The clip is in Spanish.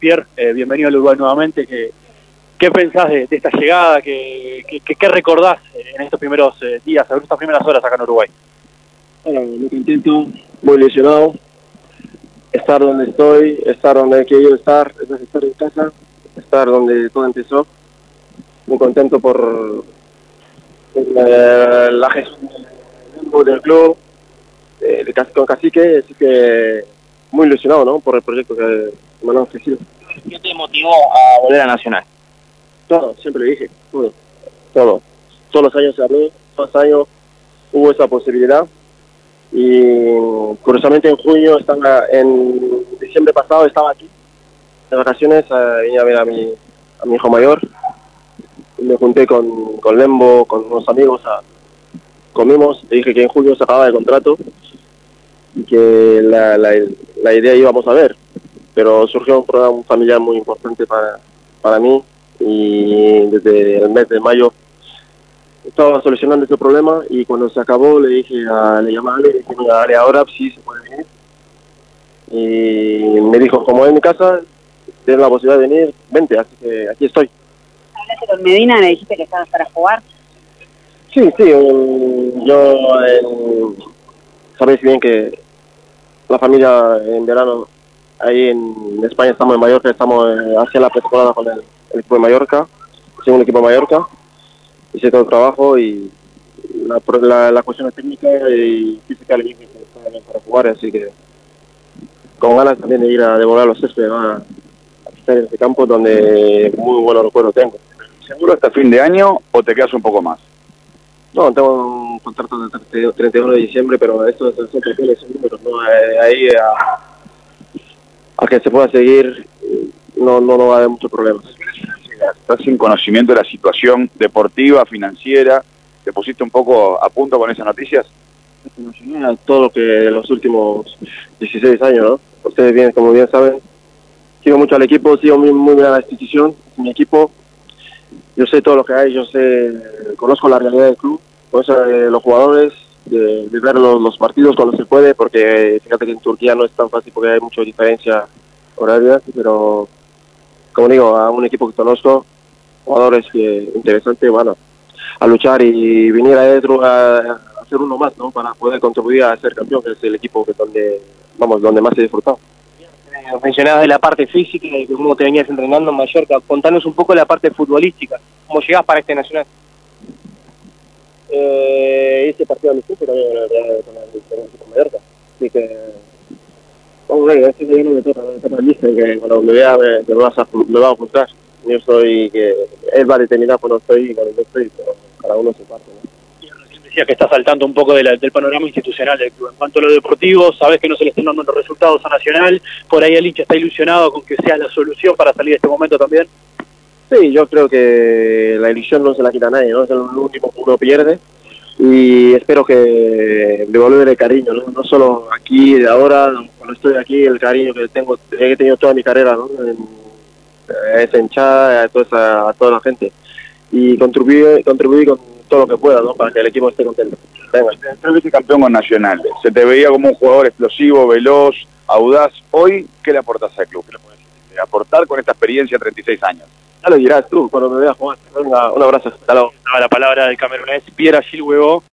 Pierre, bienvenido al Uruguay nuevamente. ¿Qué pensás de esta llegada? ¿Qué recordás en estos primeros días, en estas primeras horas acá en Uruguay? Bueno, muy contento, muy ilusionado. Estar donde estoy, estar donde he querido estar, es estar en casa, estar donde todo empezó. Muy contento por la gestión del club, con Cacique, así que muy ilusionado, ¿no? Por el proyecto que me han ofrecido. ¿Qué te motivó a volver a Nacional? Todo, siempre le dije, todo. Todos los años se habló, todos los años hubo esa posibilidad. Y curiosamente en diciembre pasado estaba aquí de vacaciones, vine a ver a mi hijo mayor y me junté con Lembo, con unos amigos, comimos, le dije que en julio se acababa el contrato y que la idea íbamos a ver, pero surgió un problema familiar muy importante para mí y desde el mes de mayo estaba solucionando ese problema y cuando se acabó le llamé a Ale, le dije, mira, Ale, ahora sí se puede venir. Y me dijo, como es mi casa, tienes la posibilidad de venir, vente, así que aquí estoy. ¿Hablaste con Medina? ¿Le dijiste que estabas para jugar? Sí, sabéis bien que la familia en verano, ahí en España estamos en Mallorca, estamos haciendo la pretemporada con el equipo de Mallorca, segundo equipo de Mallorca, hice todo el trabajo y la cuestión técnica y física le dije que estaba bien para jugar, así que con ganas también de ir a devolver los céspedes a estar en este campo donde muy buenos recuerdos tengo. ¿Seguro hasta fin de año o te quedas un poco más? No, tengo un contrato de 31 de diciembre, pero esto siempre tiene esos números, ¿no? Ahí a que se pueda seguir no va a haber muchos problemas. Estás sin conocimiento de la situación deportiva, financiera, ¿te pusiste un poco a punto con esas noticias? Todo lo que los últimos 16 años, ¿no? Ustedes bien, como bien saben, sigo mucho al equipo, sigo muy bien a la institución, mi equipo. Yo sé todo lo que hay, conozco la realidad del club, conozco los jugadores, de ver los partidos cuando se puede, porque fíjate que en Turquía no es tan fácil porque hay mucha diferencia horaria, pero como digo, a un equipo que conozco, jugadores interesantes, bueno, a luchar y venir adentro a hacer uno más, ¿no? Para poder contribuir a ser campeón, que es el equipo donde más he disfrutado. Mencionabas de la parte física y de cómo te venías entrenando en Mallorca. Contanos un poco la parte futbolística. ¿Cómo llegás para este Nacional? Hice partido amistoso también con el equipo de Mallorca. Así que, vamos a ver, este es uno de todas listas que cuando me vea me va a ocultar. Yo soy que él va a determinar cuando estoy y cuando no estoy, pero cada uno se parte, ¿no? Decía que estás al tanto un poco del panorama institucional del club. En cuanto a lo deportivo, sabes que no se le están dando los resultados a Nacional, por ahí el hincha está ilusionado con que sea la solución para salir de este momento también. Sí, yo creo que la ilusión no se la quita a nadie, ¿no? Es lo último que uno pierde y espero que devolver el cariño, ¿no? No solo aquí, de ahora, cuando estoy aquí, el cariño que he tenido toda mi carrera, ¿no? A esa hinchada, a toda la gente y contribuir con todo lo que pueda, ¿no? Para que el equipo esté contento. Venga. Tres veces campeón con Nacional, se te veía como un jugador explosivo, veloz, audaz. Hoy, ¿qué le aportas al club? ¿Qué le puedes aportar con esta experiencia de 36 años? Ya lo dirás tú cuando me veas jugar. Venga, un abrazo. Hasta luego. La palabra del camerunés Pierre Gilles Hugo.